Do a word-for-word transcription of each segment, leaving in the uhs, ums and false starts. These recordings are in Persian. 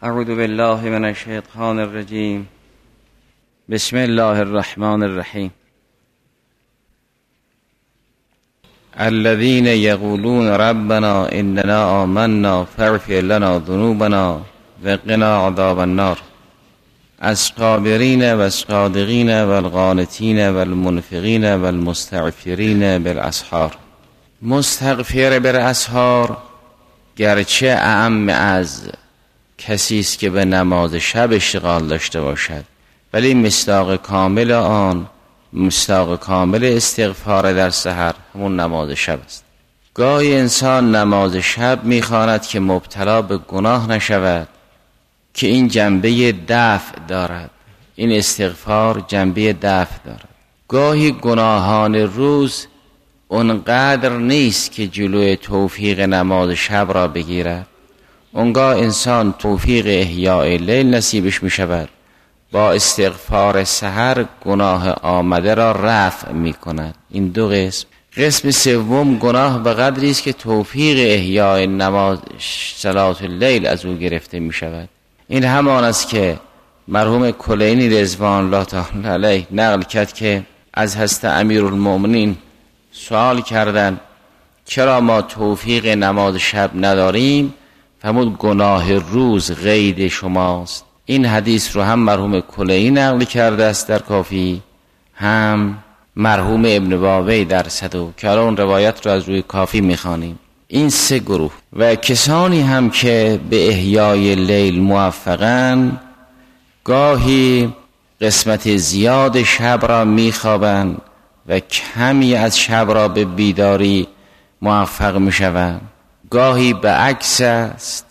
اعوذ بالله من الشیطان الرجیم. بسم الله الرحمن الرحیم. الذين يقولون ربنا اننا آمنا فاغفر لنا ذنوبنا وقنا عذاب النار. الصابرین و الصادقین و القانتین و المنفقین و المستغفرین بالاسحار. مستغفر بالاسحار گرچه اعم از کسی است که به نماز شب اشتغال داشته باشد، ولی مصداق کامل آن، مصداق کامل استغفار در سحر همون نماز شب است. گاهی انسان نماز شب میخواند که مبتلا به گناه نشود، که این جنبه دفع دارد، این استغفار جنبه دفع دارد. گاهی گناهان روز اونقدر نیست که جلوی توفیق نماز شب را بگیرد، اونگاه انسان توفیق احیاء لیل نصیبش می شود، با استغفار سحر گناه آمده را رفع می کند. این دو قسم. قسم سوم گناه به قدری است که توفیق احیاء نماز صلات اللیل از او گرفته می شود. این همان است که مرحوم کلینی رضوان الله تعالی علیه نقل کرد که از حضرت امیرالمؤمنین سوال کردند چرا ما توفیق نماز شب نداریم؟ فرمود گناه روز قید شماست. این حدیث رو هم مرحوم کلینی نقل کرده است در کافی، هم مرحوم ابن بابی در صدوق، که اون روایت رو از روی کافی میخوانیم. این سه گروه و کسانی هم که به احیای لیل موفقن، گاهی قسمت زیاد شب را میخوابند و کمی از شب را به بیداری موفق میشوند. گاهی به عکس است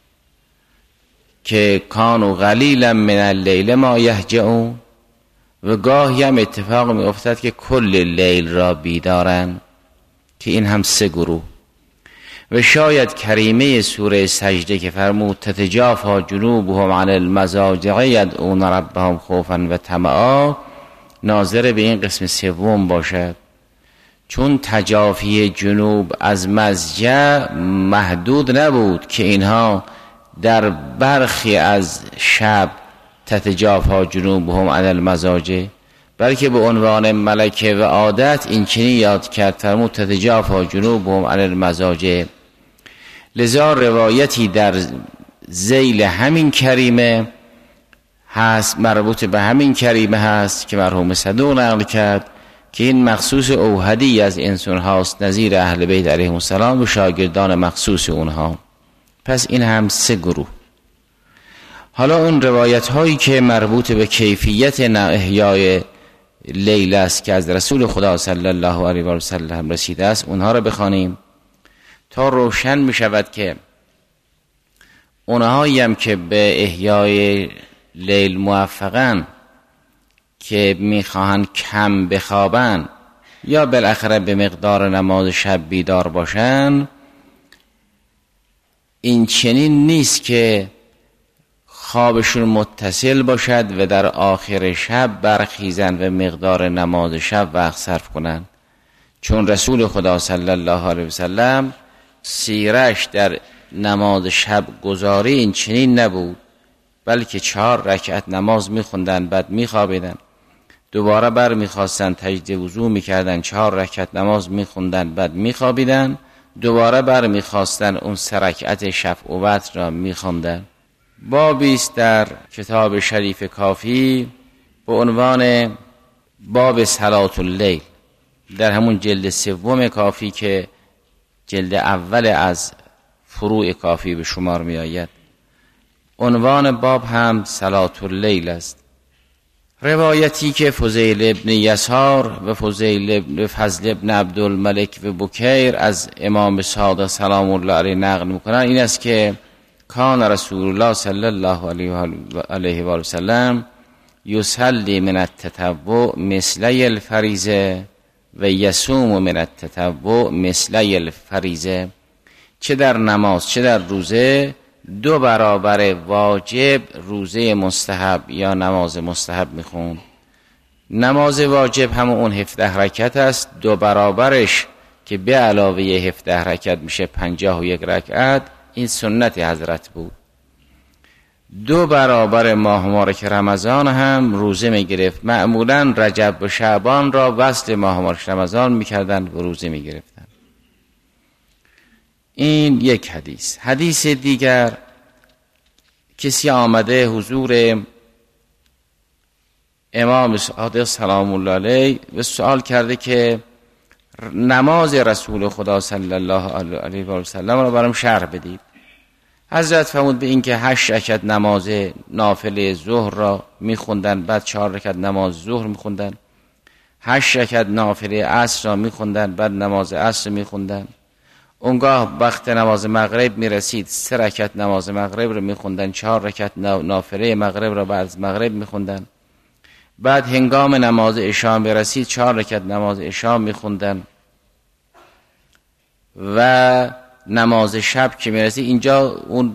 که کانوا قلیلا من اللیل ما یهجعون، و گاهی هم اتفاق می افتد که کل لیل را بیدارن، که این هم سه گروه. و شاید کریمه سوره سجده که فرمود تتجافی جنوبهم عن المضاجع یدعون ربهم خوفا و طمعا ناظر به این قسم سوم باشد، چون تجافی جنوب از مضجع محدود نبود که اینها در برخی از شب تتجافی جنوبهم عن المضاجع، بلکه به عنوان ملکه و عادت این چنین یاد کرد، فرمود تتجافی جنوبهم عن المضاجع. لذا روایتی در ذیل همین کریمه هست، مربوط به همین کریمه هست که مرحوم صدوق نقل کرد، که این مخصوص اوحدی از انسان هاست، نظیر اهل بیت علیهم السلام و شاگردان مخصوص اونها. پس این هم سه گروه. حالا اون روایت هایی که مربوط به کیفیت احیای لیل است که از رسول خدا صلی الله علیه و سلم رسیده است، اونها رو بخوانیم تا روشن می شود که اونهایی هم که به احیای لیل موفقن، که میخواهند کم بخوابن یا بالاخره به مقدار نماز شب بیدار باشن، این چنین نیست که خوابشون متصل باشد و در آخر شب برخیزن و مقدار نماز شب وقت صرف کنن، چون رسول خدا صلی الله علیه و سلم سیرش در نماز شب گذاری این چنین نبود، بلکه چهار رکعت نماز میخوندن، بعد میخوابیدن، دوباره بر میخواستن تجدید وضو میکردن، چهار رکعت نماز میخوندن، بعد میخوابیدن، دوباره بر میخواستن اون سه رکعت شفع و وتر را میخوندن. بابی است در کتاب شریف کافی به عنوان باب صلات اللیل، در همون جلد سوم کافی که جلد اول از فروع کافی به شمار می آید. عنوان باب هم صلات اللیل است. روایتی که فضیل ابن یسار و فضیل ابن فضل ابن عبدالملک و بکیر از امام صادق سلام الله علیه نقل میکنن، این است که کان رسول الله صلی الله علیه و سلم یصلی من التطوع مثلی الفریضه و یصوم من التطوع مثلی الفریضه. چه در نماز چه در روزه دو برابر واجب روزه مستحب یا نماز مستحب میخون. نماز واجب همون اون هفده رکعت است، دو برابرش که به علاوه هفده رکعت میشه پنجاه و یک رکعت، این سنت حضرت بود. دو برابر ماه مبارک رمضان هم روزه میگرفت. معمولا رجب و شعبان را وصل ماه مبارک رمضان میکردن و روزه میگرفتن. این یک حدیث. حدیث دیگر، کسی آمده حضور امام صادق سلام الله علیه و سوال کرده که نماز رسول خدا صلی الله علیه و سلم را برام شرح بدید. حضرت فرمود به این که هشت رکعت نماز نافله ظهر را میخوندن، بعد چهار رکعت نماز ظهر میخوندن، هشت رکعت نافله عصر را میخوندن، بعد نماز عصر میخوندن. اونگاه وقت نماز مغرب میرسید، سه رکعت نماز مغرب را میخوندن، چهار رکعت نافله مغرب را بعد از مغرب میخوندن. بعد هنگام نماز عشا برسید، چهار رکعت نماز عشا میخوندن و نماز شب که میرسید، اینجا اون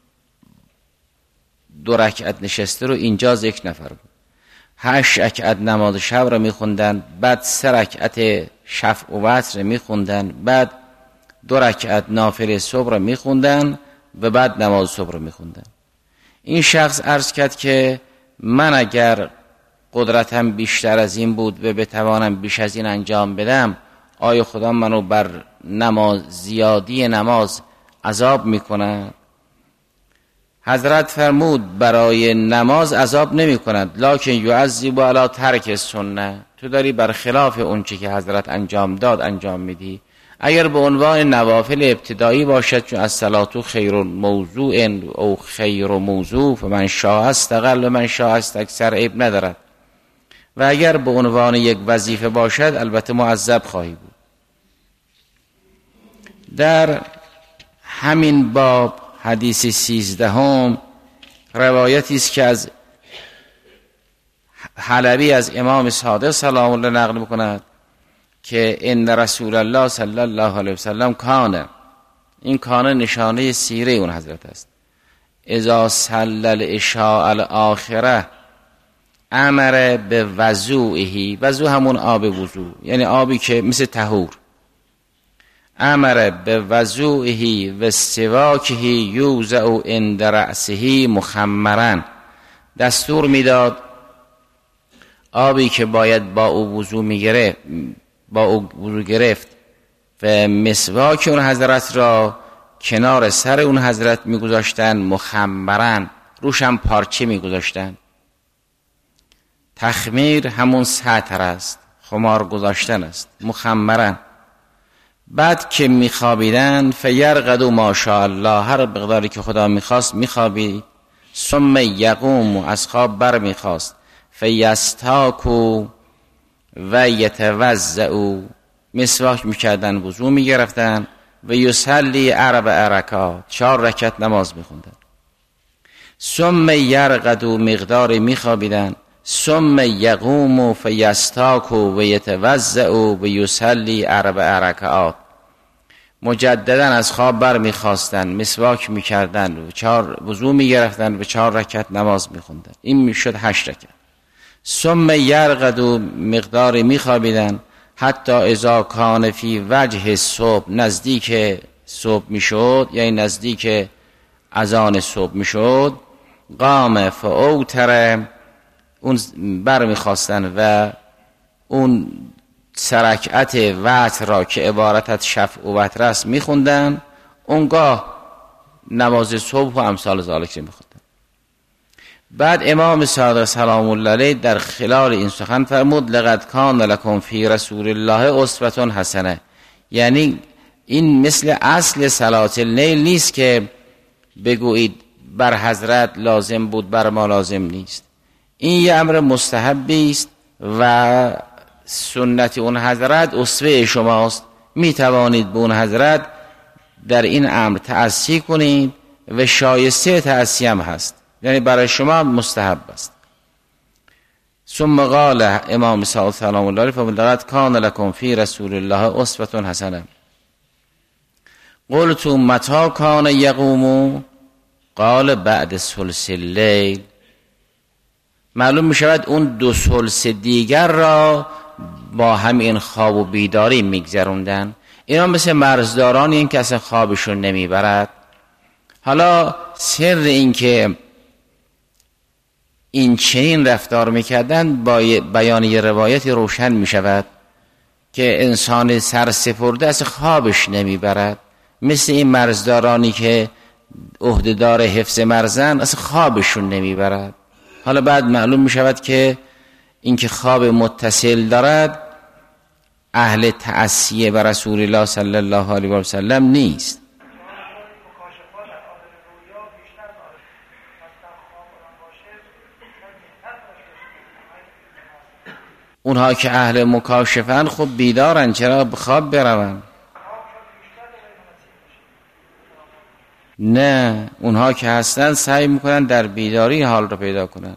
دو رکعت نشسته رو اینجا یک نفر بود. هشت رکعت نماز شب رو میخوندن، بعد سه رکعت شفع و وتر میخوندن، بعد دو رکعت نافله صبح رو میخوندن و بعد نماز صبح رو میخوندن. این شخص عرض کرد که من اگر قدرتم بیشتر از این بود و بتوانم بیش از این انجام بدم، آیا خدا منو بر نماز زیادی نماز عذاب میکنه؟ حضرت فرمود برای نماز عذاب نمی کند، لکن یعذب علی ترک سنت. تو داری بر خلاف اون چی که حضرت انجام داد انجام میدی. اگر به عنوان نوافل ابتدایی باشد، چون الصلاة خیر موضوع او خیر موضوع فمن شاء استقل و من شاء استکثر، عیب ندارد. و اگر به عنوان یک وظیفه باشد، البته معذب خواهی بود. در همین باب حدیث سیزدهم روایتی است که از حلبی از امام صادق سلام الله نقل می‌کند که ان رسول الله صلی الله علیه و سلم کانه، این کانه نشانه سیره اون حضرت است، اذا صلی العشاء الاخره امر به وضوئه، وضو همون آب وضو، یعنی آبی که مثل طهور، امر به وضوئه و سواکه یوزع عند رأسه مخمرا، دستور میداد آبی که باید با او وضو میگرفت با او وضو گرفت و مسواک اون حضرت را کنار سر اون حضرت میگذاشتن، مخمرا، روش هم پارچه میگذاشتن. تخمیر همون سطر است، خمار گذاشتن است، مخمرا. بعد که میخوابیدن فیرقدوا ماشاءالله، هر مقداری که خدا میخواست میخوابید. ثم یقوم، از خواب بر میخواست، فیستاکو و یتوضعوا، مسواک میکردن، وضو میگرفتن، و یصلی اربع رکعات، چهار رکعت نماز میخوندن. ثم یرقدوا، مقدار میخوابیدن، ثم یقوم فیستاکو و یتوضعوا و یصلی اربع رکعات، مجددا از خواب بر میخواستن، مسواک میکردن و چهار وضو میگرفتن و چهار رکعت نماز میخوندن. این میشد هشت رکعت. ثم یرقدوا، مقدار میخوابیدن، حتی اذا کان فی وجه صبح، نزدیک صبح میشد، یعنی نزدیک اذان صبح میشد، قام فاوتر، اون بر میخواستن و اون سرکعت وتر را که عبارت از شفع و وتر است میخوندن. اونگاه نماز صبح و امثال ذالک میخوندن. بعد امام صادق سلام الله علیه در خلال این سخن فرمود لقد کان لکم فی رسول الله اسوة حسنه، یعنی این مثل اصل صلات اللیل نیست که بگویید بر حضرت لازم بود بر ما لازم نیست. این یه امر مستحبی است و سنت اون حضرت اسوه شماست، می توانید به اون حضرت در این امر تأسی کنید و شایسته تأسی هم هست، یعنی برای شما مستحب است. ثم قال امام صادق سلام الله علیه فلقد کان لکم فی رسول الله اسوة حسنه. قلت متى کان یقوم؟ قال بعد ثلث اللیل. معلوم می شود اون دو ثلث دیگر را با همین خواب و بیداری میگذروندن. اینا مثل مرزدارانی این که اصلا خوابشون نمیبرد. حالا سر این که این چنین رفتار میکردن با بیان یه روایتی روشن میشود که انسان سرسپرده از خوابش نمیبرد، مثل این مرزدارانی که عهدهدار حفظ مرزن از خوابشون نمیبرد. حالا بعد معلوم میشود که این که خواب متصل دارد اهل تأسیه بر رسول الله صلی الله علیه و سلم نیست. اونها که اهل مکاشفن خب بیدارن، چرا به خواب برون؟ نه، اونها که هستن سعی میکنن در بیداری حال رو پیدا کنن.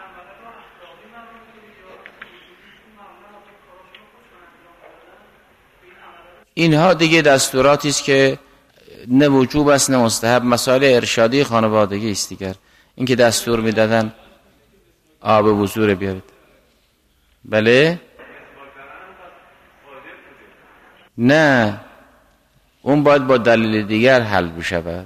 اینها دیگه دستوراتی است که نه وجوب است نه مستحب، مسائل ارشادی خانوادگی است دیگر. این که دستور میدادن آب وضو بیارید، بله؟ نه، اون باید با دلیل دیگر حل بشود.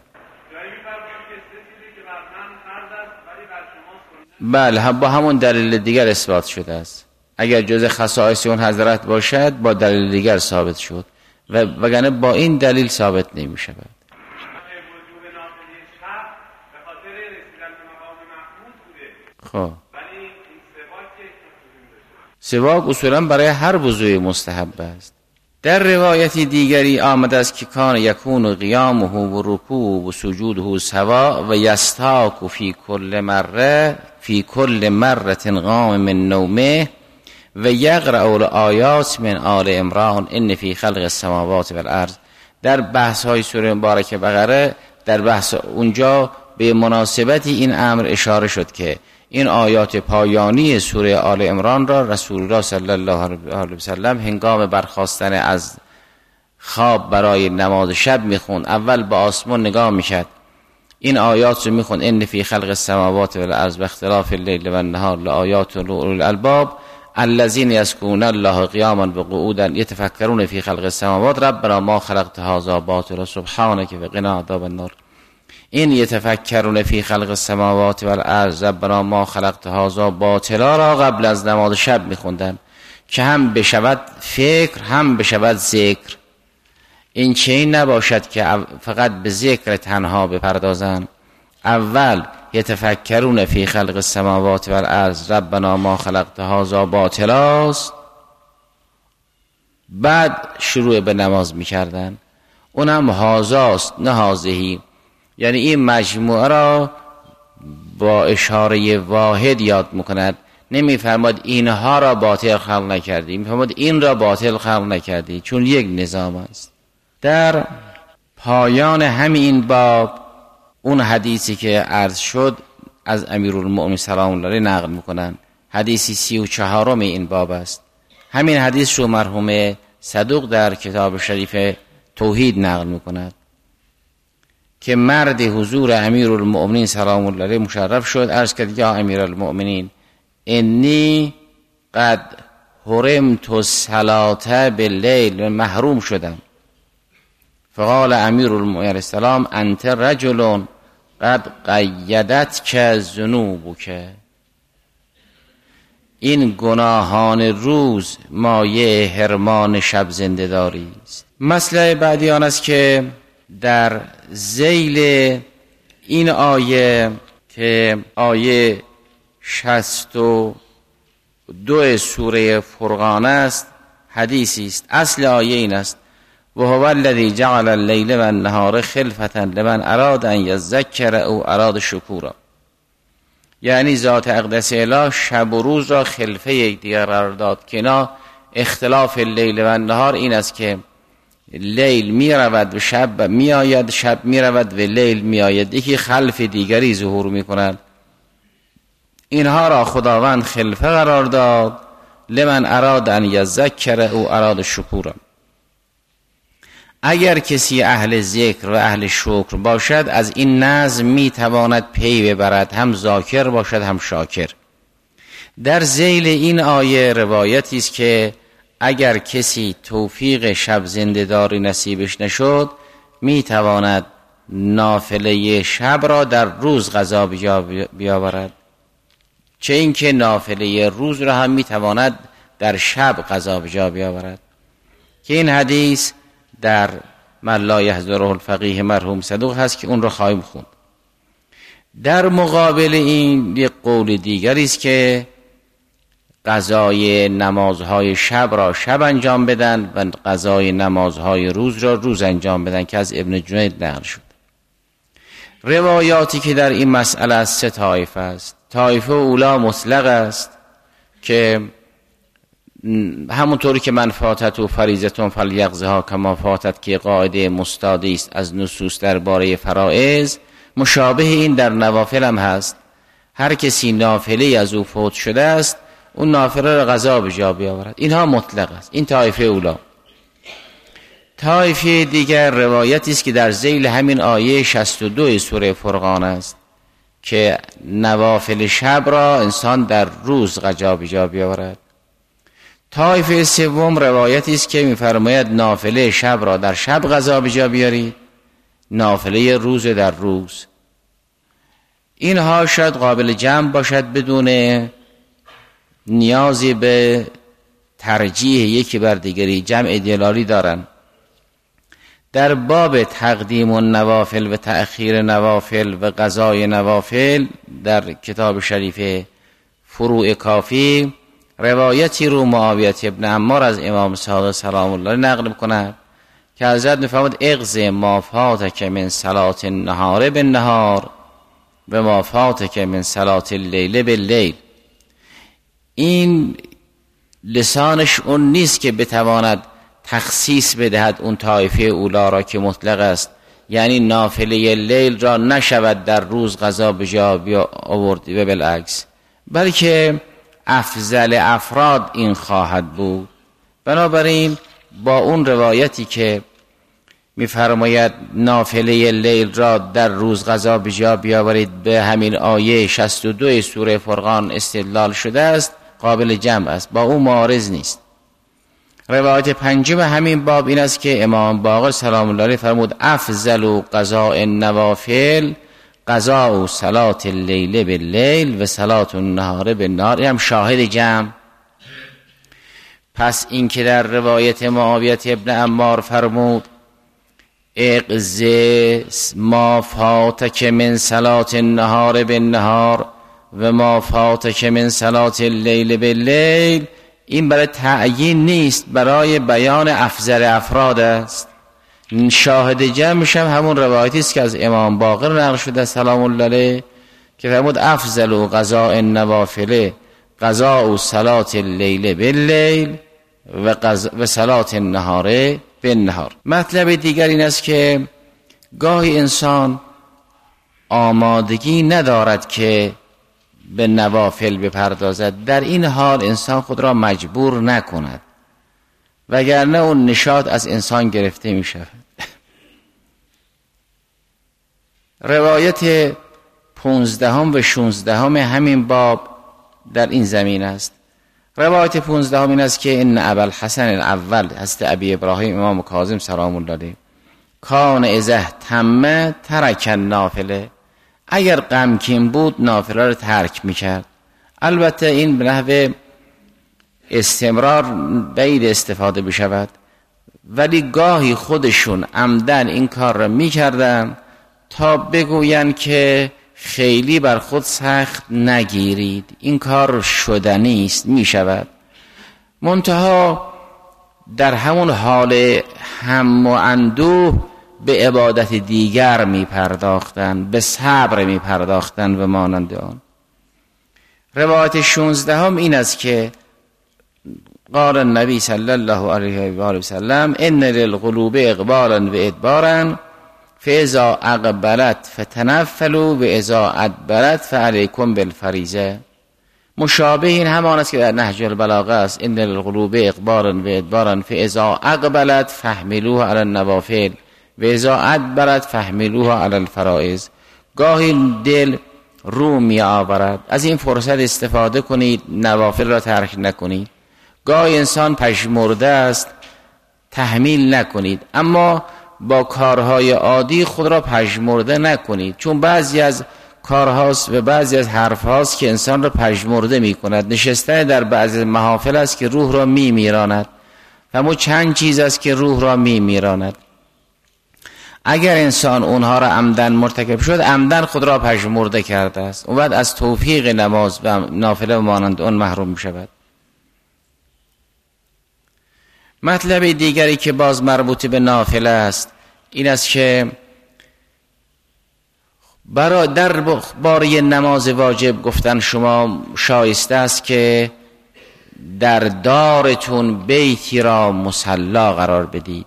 بله، با همون دلیل دیگر اثبات شده است. اگر جز خصائص اون حضرت باشد با دلیل دیگر ثابت شد و وگرنه با این دلیل ثابت نمی شود. خب سواک اصولا برای هر وضوء مستحب است. در روایتی دیگری آمده است که کان یکون قیامه و رکوع و سجوده سوا و یستاک فی کل مره فی کل مرة قام من نومه و یقرأ الآیات من آل عمران ان فی خلق السماوات والارض. در بحث های سوره مبارکه بقره، در بحث اونجا به مناسبت این امر اشاره شد که این آیات پایانی سوره آل عمران را رسول الله صلی الله علیه و سلم هنگام برخاستن از خواب برای نماز شب میخوند. اول به آسمان نگاه میکرد، این آیات رو میخوند ان فی خلق السماوات والارض و اختلاف اللیل و النهار لآیات لأولی الالباب الذین یذکرون الله قیاما و قعودا یتفکرون فی خلق السماوات ربنا ما خلقت هذا باطلا سبحانک وقنا عذاب النار. این یتفکرون فی خلق السماوات والارض ربنا ما خلقت هذا باطلا را قبل از نماز شب میخوندن که هم بشود فکر هم بشود ذکر. این چنین نباشد که فقط به ذکر تنها بپردازن. اول یتفکرون فی خلق السماوات والارض ربنا ما خلقت هذا باطلا، بعد شروع به نماز میکردن. اونم هازاست نه هازهی، یعنی این مجموعه را با اشاره واحد یاد میکند. نمیفرماد اینها را باطل خلق نکردی، میفرماد این را باطل خلق نکردی، چون یک نظام است. در پایان همین باب اون حدیثی که عرض شد از امیرالمؤمنین سلام الله علیه نقل میکنن، حدیثی سی و چهارم این باب است. همین حدیث رو مرحوم صدوق در کتاب شریف توحید نقل میکند که مرد حضور امیرالمؤمنین سلام الله علیه مشرف شد، عرض کرد یا امیرالمؤمنین انی قد حرمت الصلاة باللیل، محروم شدم. فقال امیرالمؤمنین علیه السلام انت رجل قد قیدتک ذنوبک، این گناهان روز مایه حرمان شب زنده داری است. مسئله بعدی آن است که در ذیل این آیه که آیه شصت و دو سوره فرقان است حدیثی است. اصل آیه این است و هو الذی جعل اللیل و النهار خلفة لمن اراد ان یذکر او اراد شکورا، یعنی ذات اقدس اله شب و روز را خلفه یکدیگر قرار داد. که اینا اختلاف اللیل و النهار این است که لیل می رود و شب می آید، شب می رود و لیل می آید، یکی خلف دیگری ظهور می کند. اینها را خداوند خلفه قرار داد لمن اراد ان یذکر او اراد شکورا. اگر کسی اهل ذکر و اهل شکر باشد از این نظم می تواند پی ببرد، هم ذاکر باشد هم شاکر. در ذیل این آیه روایتی است که اگر کسی توفیق شب زنده داری نصیبش نشد می تواند نافله شب را در روز قضا بیاورد. چه اینکه نافله روز را هم میتواند در شب قضا به جا بیاورد که این حدیث در من لا یحضره الفقیه مرحوم صدوق هست که اون رو خواهیم خوند. در مقابل این یک قول دیگری است که قضای نمازهای شب را شب انجام بدن و قضای نمازهای روز را روز انجام بدن که از ابن جنید نقل شد. روایاتی که در این مسئله از سه طایفه است. طایفه اولا مطلق است که همونطوری که من فاتت و فریضتون فلیقضها کما فاتت که قاعده مستادی است از نصوص درباره فرائض، مشابه این در نوافل هم هست. هر کسی نافله از او فوت شده است اون نافله را قضا به جا بیاورد. اینها مطلق است. این طایفه اولا. طایفه دیگر روایتی است که در ذیل همین آیه شصت و دو سوره فرقان است که نوافل شب را انسان در روز قضا به جا بیاورد. طایفه سوم روایتی است که می‌فرماید نافله شب را در شب قضا به جا بیارید، نافله روز در روز. اینها شاید قابل جمع باشد بدون نیازی به ترجیح یکی بر دیگری، جمع دلالی دارن. در باب تقدیم النوافل و تأخیر نوافل و قضای نوافل در کتاب شریف فروع کافی روایتی رو معاویه ابن عمار از امام صادق سلام الله نقل می‌کند که حضرت می‌فرماید اقض ما فاتک من صلاة النهار بالنهار و ما فاتک من صلاة اللیل باللیل. این لسانش اون نیست که بتواند تخصیص بدهد اون طایفه اولا را که مطلق است، یعنی نافله لیل را نشود در روز قضا به جا آورد و بالعکس، بلکه افضل افراد این خواهد بود. بنابراین با اون روایتی که می‌فرماید نافله لیل را در روز قضا به جا بیاورید به همین آیه شصت و دو سوره فرقان استدلال شده است، قابل جمع است، با اون معارض نیست. روایت پنجم همین باب این است که امام باقر سلام الله علیه فرمود افضل قضاء النوافل قضاء صلاة اللیل باللیل و صلاة النهار بالنهار. این هم شاهد جمع. پس این که در روایت معاویه ابن عمار فرمود اقض ما فاتک من صلاة النهار بالنهار و ما فاتک من صلاة اللیل باللیل، این برای تعیین نیست، برای بیان افضل افراد است. شاهد جمعش هم همون روایتی است که از امام باقر نقل شده سلام الله علیه که فرمود افضل قضاء النوافل قضاء صلاة اللیل باللیل و و صلاة النهار بالنهار. مطلب دیگر این است که گاهی انسان آمادگی ندارد که به نوافل بپردازد، در این حال انسان خود را مجبور نکند وگرنه اون نشاط از انسان گرفته می شود. روایت پونزدهم و شونزدهم همین باب در این زمین است. روایت پونزدهم این است که ان ابوالحسن الاول هست ابی ابراهیم امام کاظم سلام الله علیه کان اذا تم ترک النافله، اگر غمگین بود نافله رو ترک میکرد. البته این به نحو استمرار بعید استفاده بشود، ولی گاهی خودشون عمدن این کار را میکردن تا بگوین که خیلی بر خود سخت نگیرید، این کار شدنی است، میشود. منتها در همون حال هم و اندوه به عبادت دیگر می پرداختن، به صبر می پرداختن و مانند آن. روایت شونزده هم این است که قال النبی صلی الله علیه و آله و سلم ان للقلوب اقبالا و ادبارا فاذا اقبلت فتنفلوا و اذا ادبرت فعلیکم بالفریضه. مشابه این همان است که در نهج البلاغه است ان للقلوب اقبالا و ادبارا فاذا اقبلت فاحملوها علی النوافل و اذا ادبرت فاحملوها علی الفرائض. گاهی دل رو می آورد، از این فرصت استفاده کنید، نوافل را ترک نکنید. گاهی انسان پژمرده است، تحمیل نکنید، اما با کارهای عادی خود را پژمرده نکنید، چون بعضی از کارهاست و بعضی از حرف هاست که انسان را پژمرده می کند. نشستن در بعضی محافل است که روح را می میراند. و چند چیز است که روح را می میراند. اگر انسان اونها را عمدن مرتکب شد، عمدن خود را پژمرده کرده است. اون بعد از توفیق نماز و نافله و مانند اون محروم می شود. مطلب دیگری که باز مربوط به نافله است این است که برای در باره نماز واجب گفتن شما شایسته است که در دارتون بیتی را مصلا قرار بدید.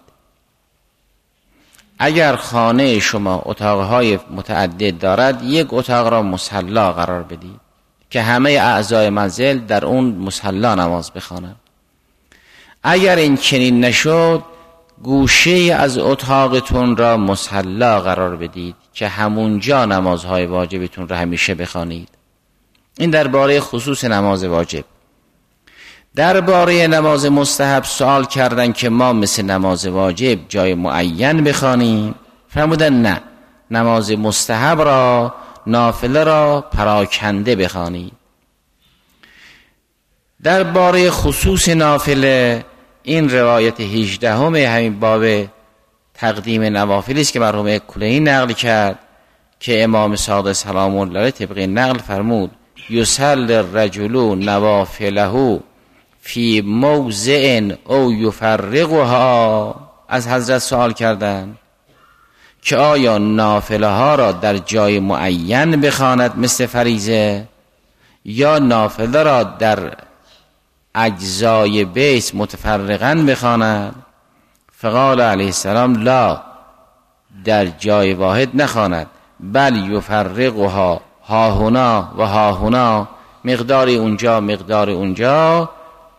اگر خانه شما اتاقهای متعدد دارد، یک اتاق را مصلا قرار بدید که همه اعضای منزل در اون مصلا نماز بخوانند. اگر این چنین نشد، گوشه از اتاقتون را مصلا قرار بدید که همونجا نمازهای واجبتون را همیشه بخوانید. این درباره خصوص نماز واجب. درباره نماز مستحب سوال کردن که ما مثل نماز واجب جای معین بخوانیم. فرمودن نه، نماز مستحب را، نافله را پراکنده بخوانید. درباره خصوص نافله این روایت هجدهم همین باب تقدیم نوافل است که مرحوم کلینی نقل کرد که امام صادق سلام الله علیه طبق نقل فرمود یصلی الرجل نوافله فی موضع او یفرقها. از حضرت سوال کردند که آیا نافله ها را در جای معین بخواند مثل فریضه یا نافله را در اجزای بیت متفرقاً بخواند؟ فقال علیه السلام لا، در جای واحد نخواند، بل یفرقها ها هنا و ها هنا، مقداری اونجا مقداری اونجا،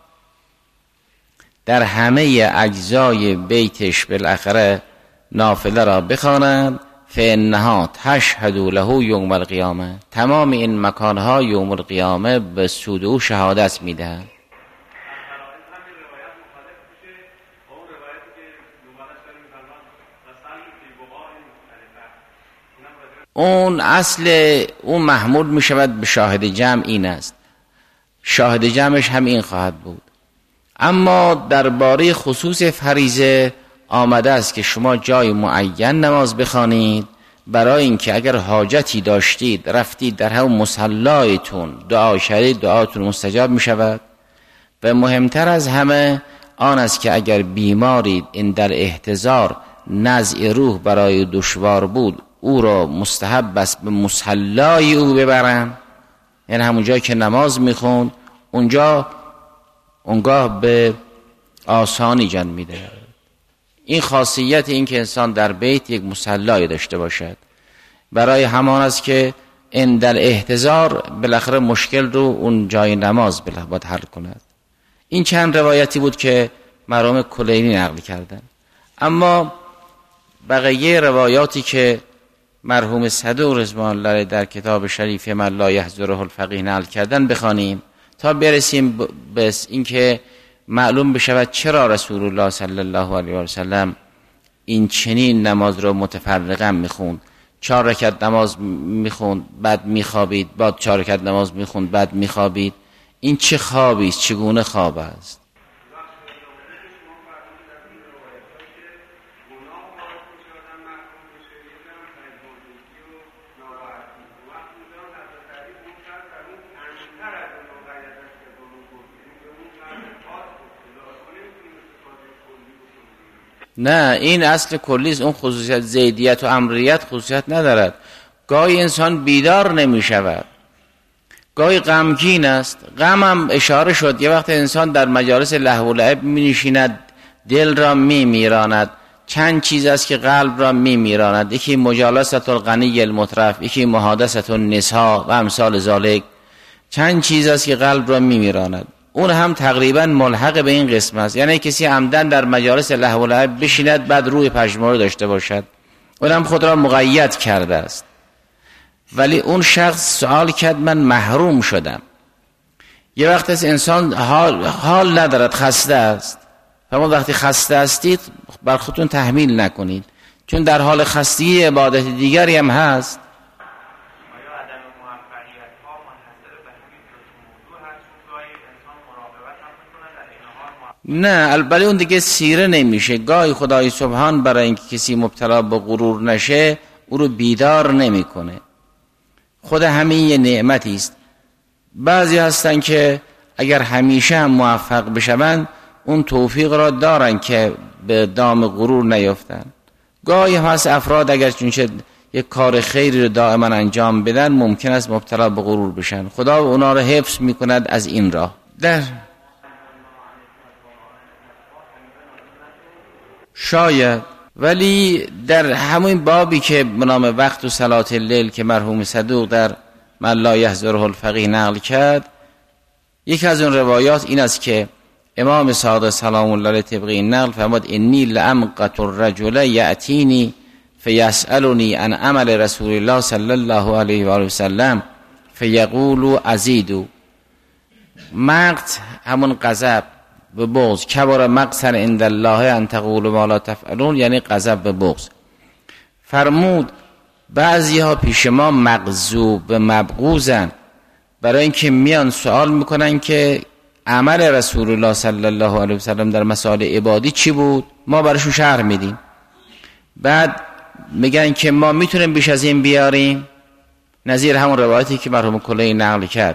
در همه اجزای بیتش بالاخره نافله را بخواند. فانها تشهد له یوم القیامه، تمام این مکانها یوم القیامه به سود او شهادت میدهند. اون اصل اون محمول می شود به شاهد جمع این است، شاهد جمعش هم این خواهد بود. اما درباره خصوص فریضه آمده است که شما جای معین نماز بخوانید، برای اینکه اگر حاجتی داشتید رفتید در همون مصلایتون دعا شدید، دعاتون مستجاب می شود. و مهمتر از همه آن است که اگر بیمارید این در احتضار نزع روح برای دشوار بود، او را مستحب است به مصلای او ببرن، یعنی همون جایی که نماز میخوند اونجا اونگاه به آسانی جان میده. این خاصیت این که انسان در بیت یک مصلای داشته باشد، برای همان است که این در احتضار بالاخره مشکل رو اون جای نماز باید حل کند. این چند روایتی بود که مرحوم کلینی نقل کردن. اما بقیه روایاتی که مرحوم صدوق رضوان الله در کتاب شریف من لا یحضره الفقیه نقل کردن بخوانیم تا برسیم به اینکه معلوم بشود چرا رسول الله صلی الله علیه و سلم این چنین نماز رو متفرقاً میخوند. چهار رکعت نماز میخوند بعد میخوابید، بعد چهار رکعت نماز میخوند بعد میخوابید. این چه خوابی است؟ چگونه خواب است؟ نه، این اصل کلیست. اون خصوصیت زیدیت و امریت خصوصیت ندارد. گاهی انسان بیدار نمی شود، گاهی غمگین است. غم هم اشاره شد، یه وقت انسان در مجالس لهو و لعب می نشیند، دل را می میراند. چند چیز است که قلب را می میراند، یکی مجالست الغنی المترف، یکی محادثت النساء و امثال ذالک. چند چیز است که قلب را می میراند. اون هم تقریبا ملحق به این قسم است، یعنی کسی عمدن در مجالس لهو و لعب بشیند بعد روی پژمرده داشته باشد، اون هم خود را مقید کرده است. ولی اون شخص سوال کرد من محروم شدم. یه وقت از انسان حال, حال ندارد، خسته است. فرمود وقتی خسته هستید بر خودتون تحمیل نکنید، چون در حال خستگی عبادت دیگری هم هست. آیا عدم نه البته اون دیگه سیره نمیشه. گاهی خدای سبحان برای اینکه کسی مبتلا به غرور نشه او رو بیدار نمیکنه. خود همین یه نعمتی است. بعضی هستن که اگر همیشه هم موفق بشن اون توفیق را دارن که به دام غرور نیفتن. گاهی هست افراد اگر چونچه یک کار خیری رو دائما انجام بدن ممکن است مبتلا به غرور بشن. خدا اونا رو حفظ میکند از این راه. در شاید، ولی در همین بابی که به نام وقت و صلات اللیل که مرحوم صدوق در من لا یحضره الفقیه نقل کرد، یک از اون روایات این است که امام صادق سلام الله علیه طبق این نقل فرمود انی لامقت الرجل یاتینی فیسالنی عن عمل رسول الله صلی الله علیه و آله و سلم فیقول ازیدو. مقت همون غضب به بغض، کبر مقتا عند الله ان تقولوا ما لا تفعلون، یعنی غضب به بغض. فرمود بعضی ها پیش ما مغضوب مبغوزن، برای اینکه میان سوال میکنن که عمل رسول الله صلی الله علیه و سلم در مسائل عبادی چی بود، ما براشون شرح میدیم. بعد میگن که ما میتونیم بیش از این بیاریم، نظیر همون روایتی که مرحوم کلینی نقل کرد.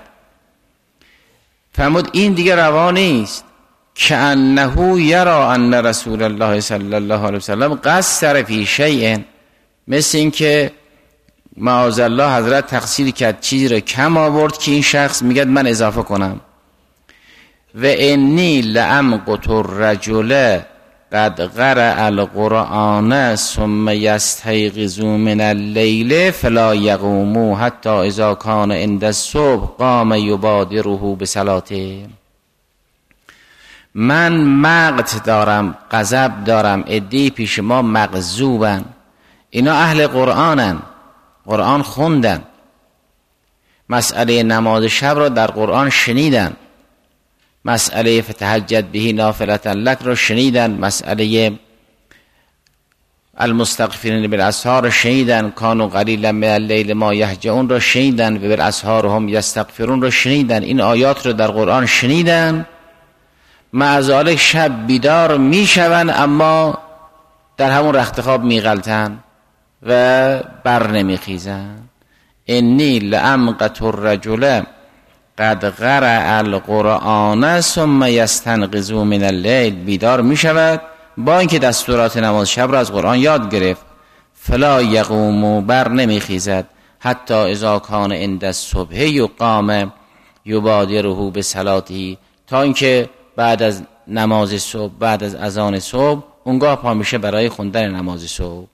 فرمود این دیگه روا نیست، که انه یرا ان رسول الله صلی الله علیه و سلم قصر فی شیء، مثل این که معاذ الله حضرت تقصیر کرد، چیزی رو کم آورد که این شخص میگه من اضافه کنم. و انی لامقت الرجل قد قرأ القرآن ثم یستیقظ من اللیل فلا یقوم حتی اذا کان عند الصبح قام یبادره بصلاته. من مقت دارم، غضب دارم، عده‌ای پیش ما مغضوبن، اینا اهل قرآنن، قرآن خوندن، مسئله نماز شب را در قرآن شنیدن، مسئله فتهجد بهی نافلة لک را شنیدن، مسئله المستغفرین بالاسحار را شنیدن، کانوا قلیلا من اللیل ما یهجعون را شنیدن و بالاسحار هم یستغفرون را شنیدن. این آیات را در قرآن شنیدن، مع ذلک شب بیدار میشون اما در همون رخت خواب میغلطن و بر نمیخیزن. انی لامقت الرجل قد قرأ القرآن ثم یستنقذ من اللیل، بیدار میشود با اینکه دستورات نماز شب را از قرآن یاد گرفت، فلا یقوم، بر نمیخیزد، حتی اذا کان عند الصبح یقام یبادره بصلاته، تا اینکه بعد از نماز صبح، بعد از اذان صبح اونگاه پا میشه برای خوندن نماز صبح.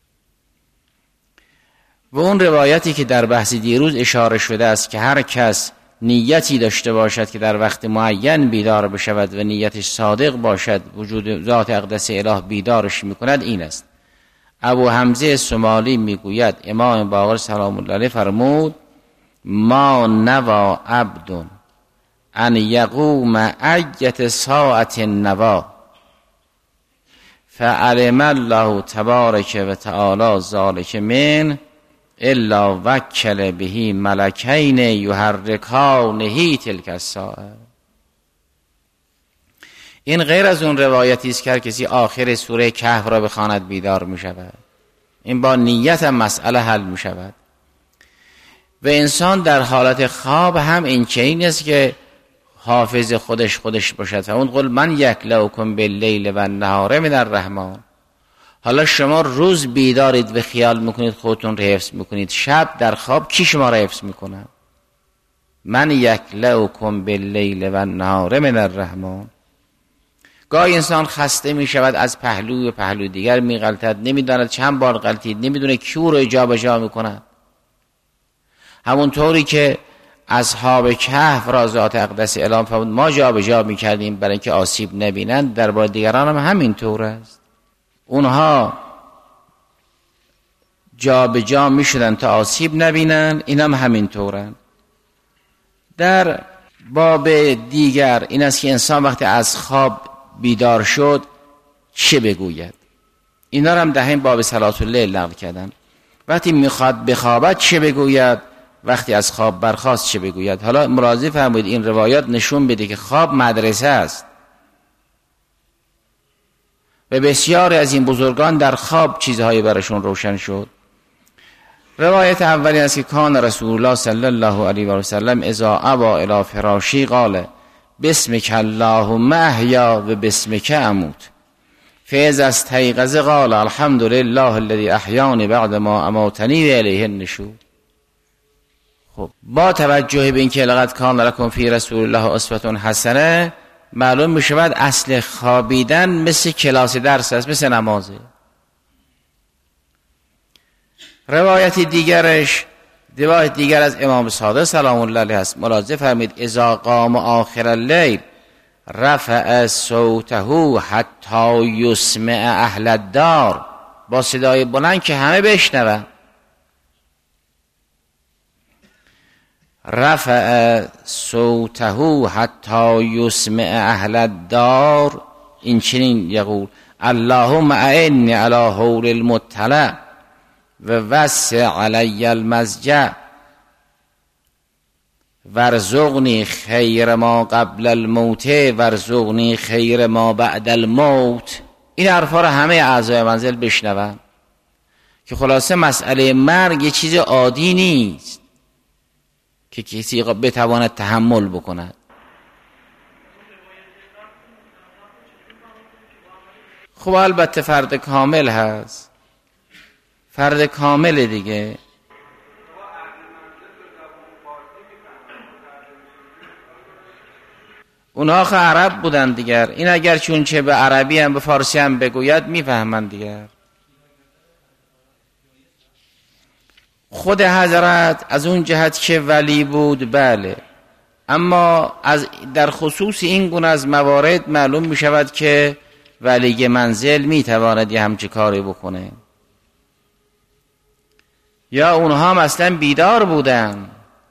و اون روایتی که در بحث دیروز اشاره شده است که هر کس نیتی داشته باشد که در وقت معین بیدار بشود و نیتش صادق باشد، وجود ذات اقدس اله بیدارش میکند، این است. ابو حمزه سمالی میگوید امام باقر سلام الله علیه فرمود ما نوا عبد ان یقوم ایت ساعت نوا فعلم الله تبارک و تعالی ذالک من الا وکل بهی ملکین یحرکانه تلک الساعه. این غیر از اون روایتی است که کسی آخر سوره کهف را بخواند بیدار می شود. این با نیت هم مسئله حل می شود. و انسان در حالت خواب هم این چنین است که حافظ خودش خودش باشد. اون قل من یکلؤکم باللیل و النهار من الرحمن. حالا شما روز بیدارید و خیال میکنید خودتون رو حفظ میکنید، شب در خواب کی شما رو حفظ میکنه؟ من یکلؤکم باللیل و النهار من الرحمن. گاهی انسان خسته میشود، از پهلو و پهلو دیگر میغلطد، نمیداند چند بار غلطید، نمیدونه کیو رو جا به جا میکنه. همونطوری که اصحاب کهف را ذات اقدس اعلام فرمود ما جا به جا میکردیم برای اینکه آسیب نبینند، درباره دیگران هم همین طور است. اونها جا به جا می شدن تا آسیب نبینن، این هم همین طورن. در باب دیگر این است که انسان وقتی از خواب بیدار شد چه بگوید. اینا هم در همین باب صلات اللیل نقل کردن. وقتی میخواد بخوابد چه بگوید، وقتی از خواب برخاست چه بگوید. حالا مراجعه فرمایید این روایات نشون بده که خواب مدرسه است. به بسیاری از این بزرگان در خواب چیزهایی برشون روشن شد. روایت اولی است که کان رسول الله صلی الله علیه و سلم اذا ابا الی فراشی قال بسمک اللهم احیا و بسمک اموت فاذا استيقظ قال الحمد لله الذي احیانی بعد ما اماتنی و الیه النشور. خب با توجه به اینکه لقد کان لکم فی رسول الله اسوة حسنه، معلوم می شود اصل خوابیدن مثل کلاس درس است، مثل نمازه. روایت دیگرش روایت دیگر از امام صادق سلام الله علیه است. ملاحظه فرمید اذا قام آخر اللیل رفع صوته حتی یسمع اهل الدار، با صدای بلند که همه بشنون. رفع صوته حتی یسمع اهل الدار، این چنین یقول اللهم اعنی علی حول المطلع و وسع علی المضجع ورزقنی خیر ما قبل الموت ورزقنی خیر ما بعد الموت. این حرفا رو همه اعضای منزل بشنون که خلاصه مسئله مرگ یه چیز عادی نیست که کسی بتواند تحمل بکند. خب البته فرد کامل هست، فرد کامل دیگه. اونها خب عرب بودن دیگر، این اگر چون چه به عربی هم به فارسی هم بگوید میفهمند دیگر. خود حضرت از اون جهت که ولی بود بله، اما از در خصوص این گونه از موارد معلوم می شود که ولی منزل می تواند یه همچه کاری بکنه، یا اونها هم اصلا بیدار بودن.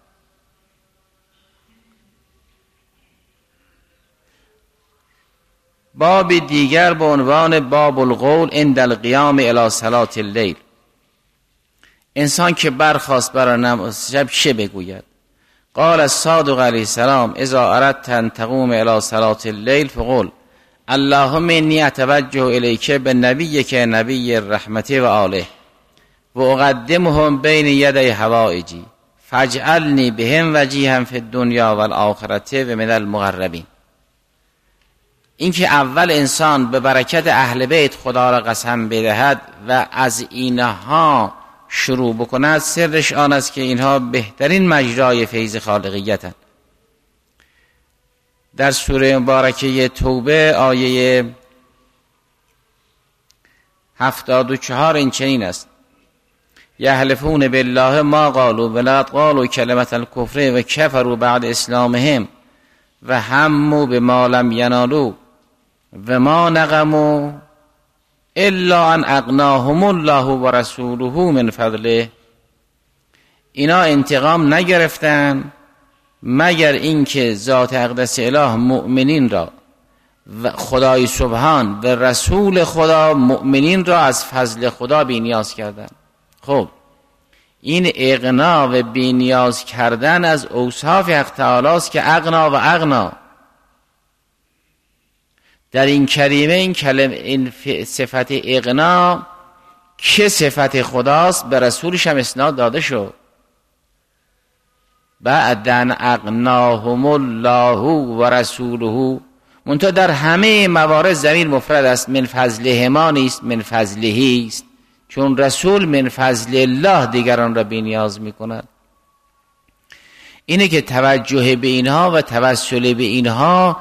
باب دیگر به عنوان باب القول عند القیام الی صلاة اللیل. انسان که برخاست برای نماز شب چه بگوید؟ قال الصادق علیه السلام اذا اردت ان تقوم الی صلاة اللیل فقل اللهم انی اتوجه الیک بالنبیک نبی الرحمت و آله و اقدمهم بین یدی حوائجی فاجعلنی بهم وجیها فی الدنیا و الاخرة و من المقربین. این که اول انسان به برکت اهل بیت خدا را قسم بدهد و از اینها شروع بکند، سرش آن است که اینها بهترین مجرای فیض خالقیتند. در سوره مبارکه توبه آیه هفتاد و چهار این چنین است یحلفون بالله ما قالوا ولا قالوا کلمة الکفر و کفروا بعد اسلامهم و هموا بما لم ینالوا و ما نقموا الا ان اغناهم الله و رسوله من فضله. اینا انتقام نگرفتن مگر اینکه ذات اقدس اله مؤمنین را و خدای سبحان و رسول خدا مؤمنین را از فضل خدا بی‌نیاز کردن. خب این اغنا و بی‌نیاز کردن از اوصاف حق تعالی است که اغنا و اغنا. در این کریمه این کلمه این صفت اغنا که صفت خداست به رسولش هم اسناد داده شد. بعدن اغناهم الله و رسوله، منتها در همه موارد ضمیر مفرد است، من فضله ما نیست، من فضلهی است، چون رسول من فضل الله دیگران را بی‌نیاز می‌کند. اینه که توجه به اینها و توسل به اینها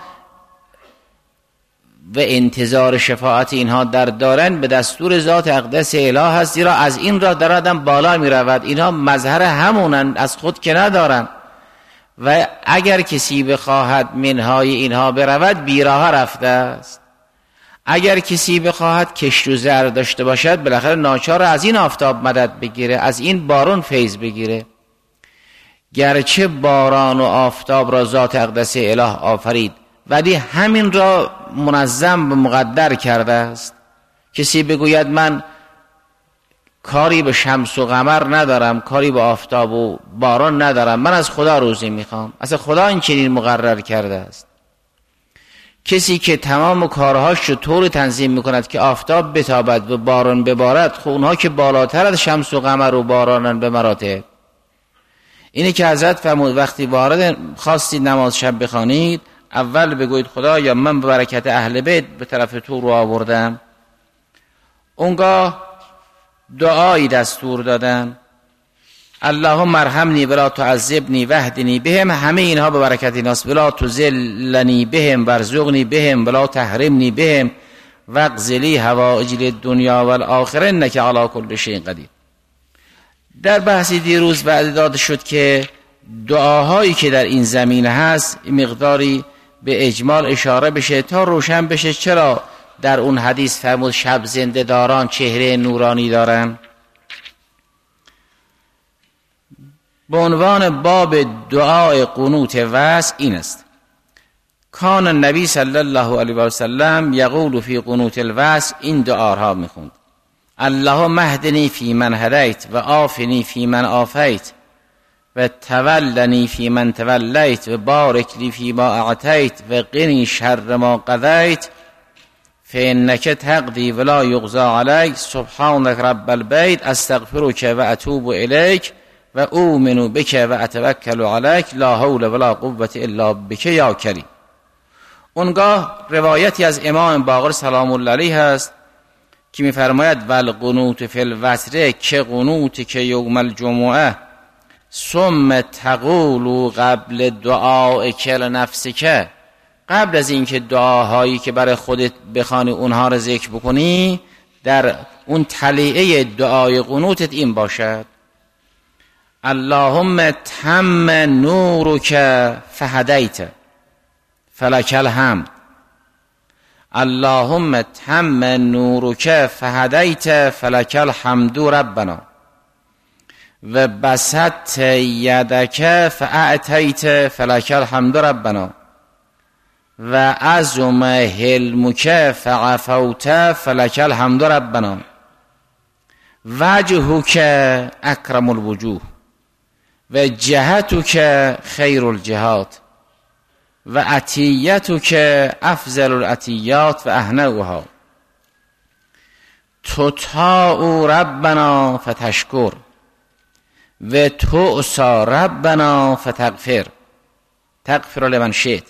و انتظار شفاعت اینها در دارن به دستور ذات اقدس اله است، زیرا از این را در آدم بالا می رود. اینها مظهر همونن، از خود که ندارن، و اگر کسی بخواهد منهای اینها برود بیراه رفته است. اگر کسی بخواهد کشت و زر داشته باشد بالاخره ناچار از این آفتاب مدد بگیره، از این بارون فیض بگیره. گرچه باران و آفتاب را ذات اقدس اله آفرید ولی همین را منظم و مقدر کرده است. کسی بگوید من کاری به شمس و قمر ندارم، کاری به آفتاب و باران ندارم، من از خدا روزی میخوام، اصلا خدا این چنین مقرر کرده است. کسی که تمام کارهاش رو طور تنظیم میکند که آفتاب بتابد و باران ببارد، خب اونها که بالاتر از شمس و قمر و بارانن به مراتب. اینه که حضرت فرمود وقتی وارد خواستید نماز شب بخوانید، اول بگوید خدایا من به برکت اهل بیت به طرف تو رو آوردم. اونگاه دعایی دستور دادن، اللهم ارحمنی ولا تعذبنی واهدنی بهم. همه اینها به برکت ایناست. ولا تذلنی بهم وارزقنی بهم ولا تحرمنی بهم واقض لی حوائج الدنیا والآخره انک علی کل شیء قدیر. در بحثی دیروز وعده داده شد که دعاهایی که در این زمینه هست مقداری به اجمال اشاره بشه تا روشن بشه چرا در اون حدیث فرمود شب زنده داران چهره نورانی دارن. به عنوان باب دعای قنوت وصل این است: کان النبی صلی الله علیه و سلم یقول فی قنوت الوصل، این دعاها میخوند: اللهم اهدنی فی من هدیت و عافنی فی من عافیت و تولنی فی من تولیت و بارک لی فی ما اعطیت و قنی شر ما قضیت فانک تقضی ولا یقضی علیک سبحانک رب البیت استغفرک و اتوب الیک و اؤمن بک و اتوکل علیک لا حول ولا قوة الا بک یا کریم. اونگاه روایتی از امام باقر سلام الله علیه هست که میفرماید والقنوت فی الوتر که قنوت که یوم الجمعه ثم تقول قبل دعاء کل نفسک، قبل از اینکه دعاهایی که برای خودت بخوانی اونها رو ذکر بکنی، در اون تلیعه دعای قنوتت این باشد: اللهم تم نورک فهدیت فلک الحمد، اللهم تم نورک فهدیت فلک الحمد ربنا و بسطت یدک فاعطیت فلک الحمد ربنا و عظم حلمک فعفوت فلک الحمد ربنا وجهک اکرم الوجوه و جهتک خیر الجهات و عطیتک افضل العطیات و اهنأها تطاع ربنا فتشکر و تعصی ربنا فتغفر تغفر لمن شئت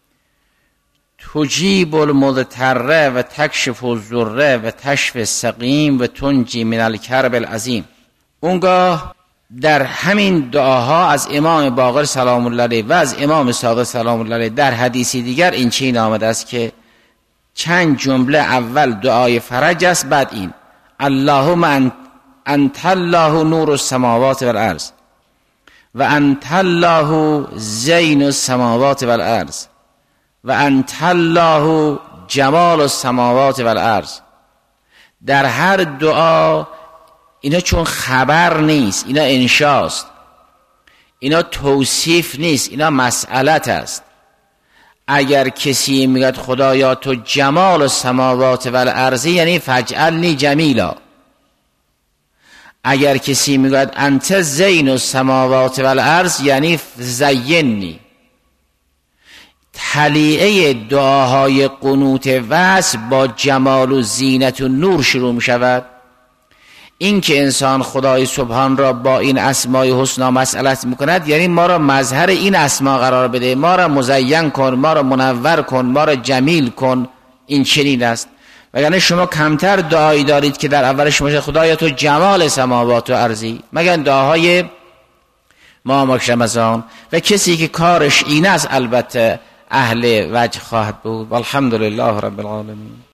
تجیب المضطر و تکشف الضر و تشفی السقیم و تنجی من الکرب العظیم. اونگاه در همین دعاها از امام باقر سلام الله علیه و از امام صادق سلام الله علیه در حدیثی دیگر این چنین آمده است که چند جمله اول دعای فرج است، بعد این: اللهم انت الله نور السماوات والارض و انت الله زین السماوات والارض و انت الله جمال السماوات والارض. در هر دعا اینا چون خبر نیست، اینا انشاست، اینا توصیف نیست، اینا مسئلت است. اگر کسی میگه خدایا تو جمال السماوات والارض، یعنی فجعلنی جمیلا. اگر کسی میگه انت زین السماوات والارض، یعنی زیننی. تلیعه دعاهای قنوت وصل با جمال و زینت و نور شروع می شود. این که انسان خدای سبحان را با این اسمای حسنا مسئلت میکند، یعنی ما را مظهر این اسما قرار بده، ما را مزین کن، ما را منور کن، ما را جمیل کن. این چنین است. وگرنه شما کمتر دعایی دارید که در اولش باشه خدایا تو جمال سماوات و ارضی، مگر دعاهای ما ماک رمضان. و کسی که کارش این است البته اهل وجه خواهد بود. والحمدلله رب العالمین.